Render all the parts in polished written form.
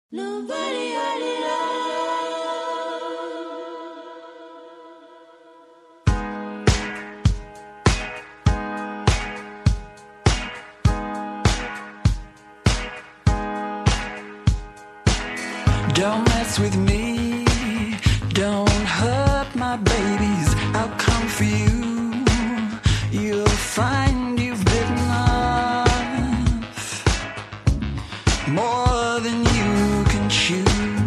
Nobody had it all. Don't mess with me, don't hurt my babies. I'll come for you, you'll find you've bitten off more than you can chew.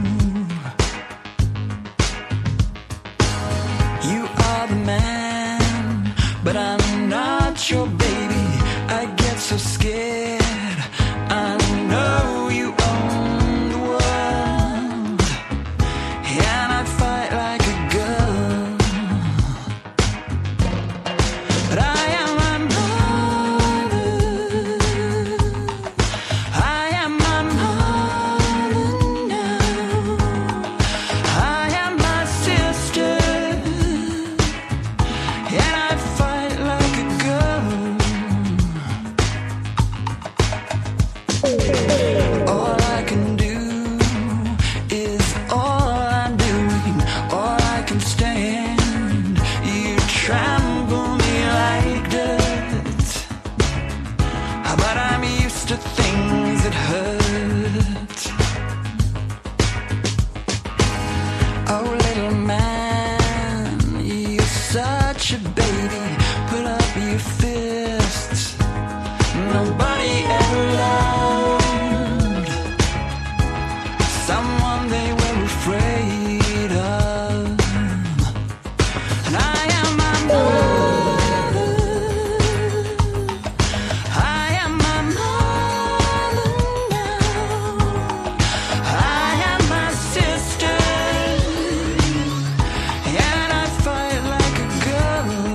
You are the man, but I'm not your baby. I get so scared, I know you own the world, and I fight like a girl. But I am my mother, I am my mother now, I am my sister, and I fight like a girl. All I can do is all I'm doing, all I can stand. You trample me like dirt, but I'm used to things that hurt. Oh, little man, you're such a baby. Put up your fists. Nobody ever loved someone they were afraid of. And I am my mother, I am my mother now, I am my sister, and I fight like a girl.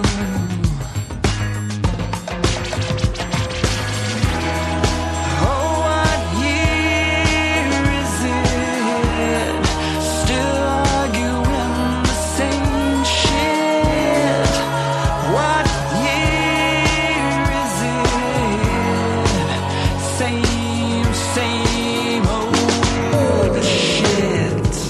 Oh, what year is it? Still arguing the same shit. What year is it? Same old shit.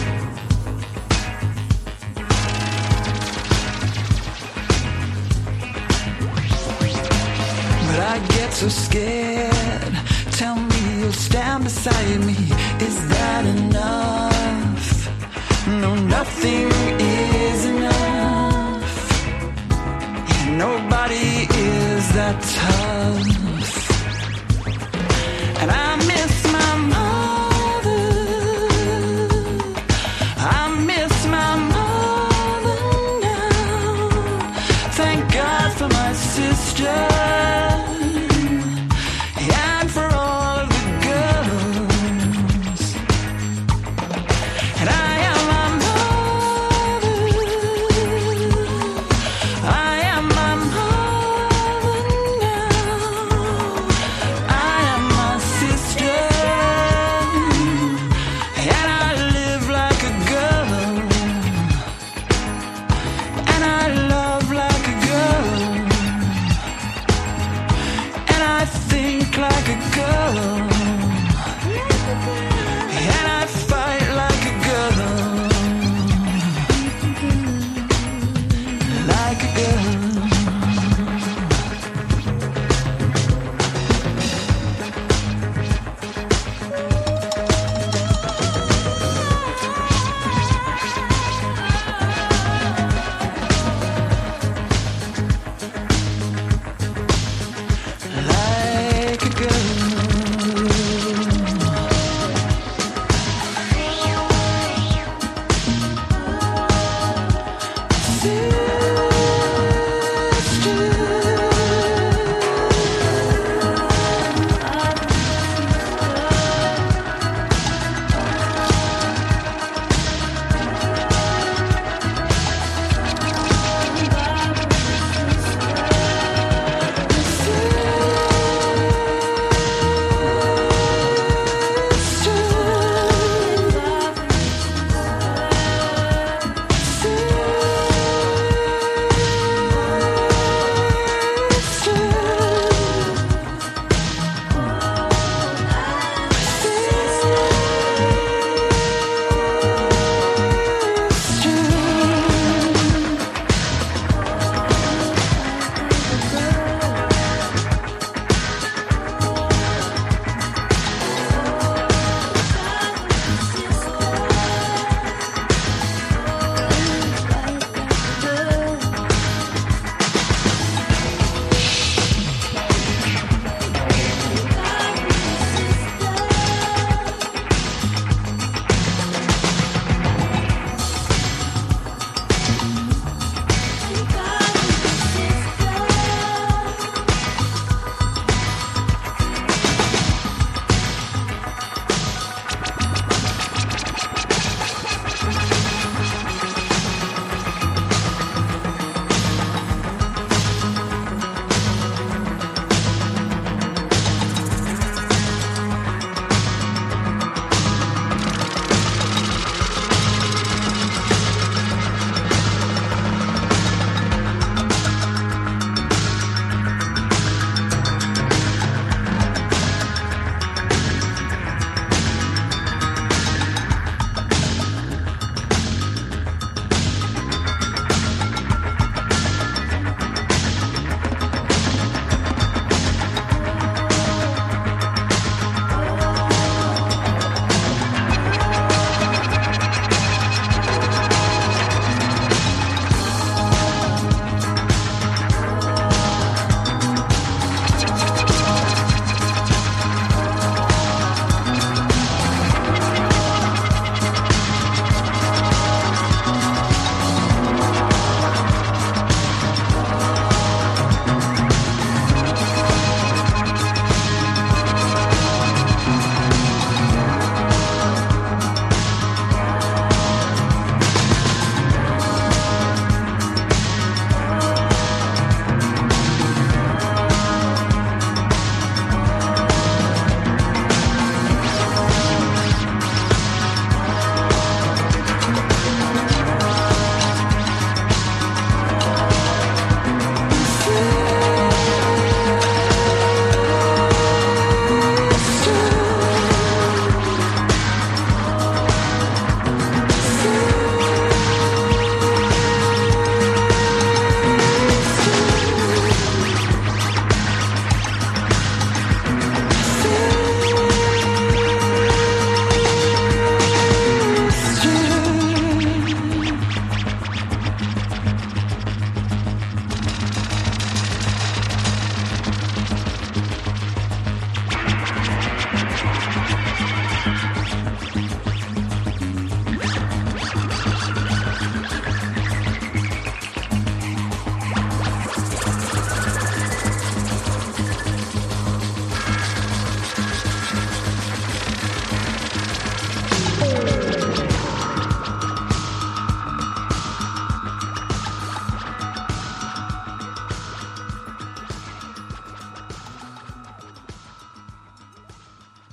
But I get so scared. Tell me you'll stand beside me. Is that enough? No, nothing is enough. And nobody is that tough.